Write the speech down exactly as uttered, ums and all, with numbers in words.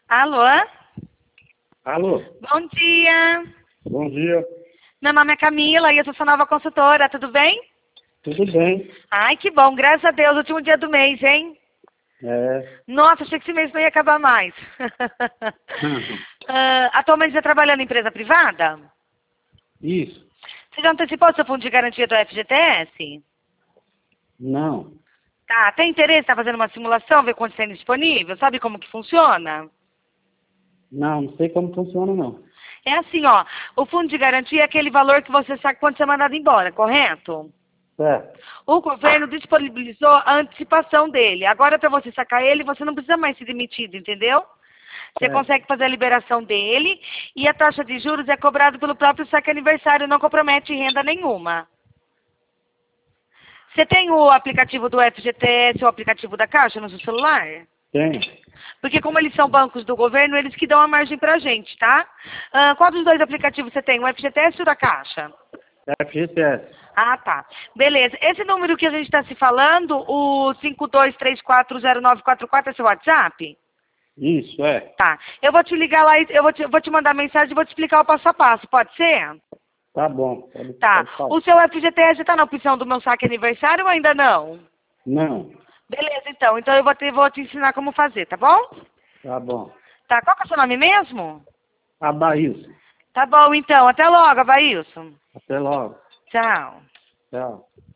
Alô? Alô, Bom dia. bom dia. Meu nome é Camila e eu sou sua nova consultora, tudo bem? Tudo bem? Ai, que bom, graças a Deus, último dia do mês, hein? É. Nossa, achei que esse mês não ia acabar mais. Ah, atualmente você está trabalhando em empresa privada? Isso. Você já antecipou o seu fundo de garantia do F G T S? Não. Tá, tem interesse em estar fazendo uma simulação, ver quanto tem disponível? Sabe como que funciona? Não, não sei como funciona, não. É assim, ó, o fundo de garantia é aquele valor que você sabe quando você é mandado embora, correto? Certo. O governo disponibilizou a antecipação dele. Agora, para você sacar ele, você não precisa mais ser demitido, entendeu? Você Certo. consegue fazer a liberação dele e a taxa de juros é cobrada pelo próprio saque aniversário, não compromete renda nenhuma. Você tem o aplicativo do F G T S ou o aplicativo da Caixa no seu celular? Tem. Porque como eles são bancos do governo, eles que dão a margem pra gente, tá? Ah, qual dos dois aplicativos você tem? O F G T S ou o da Caixa? F G T S. Ah, tá. Beleza. Esse número que a gente está se falando, o cinco dois três quatro zero nove quatro quatro, é seu WhatsApp? Isso, é. Tá. Eu vou te ligar lá e eu vou te, eu vou te mandar mensagem e vou te explicar o passo a passo, pode ser? Tá bom. Pode, Tá. pode falar. O seu F G T S está na opção do meu saque aniversário ou ainda não? Não. Beleza, então. Então eu vou te, vou te ensinar como fazer, tá bom? Tá bom. Tá. Qual que é o seu nome mesmo? Abaílson. Tá bom, então. Até logo, Avaílson. Até logo. Tchau. Tchau.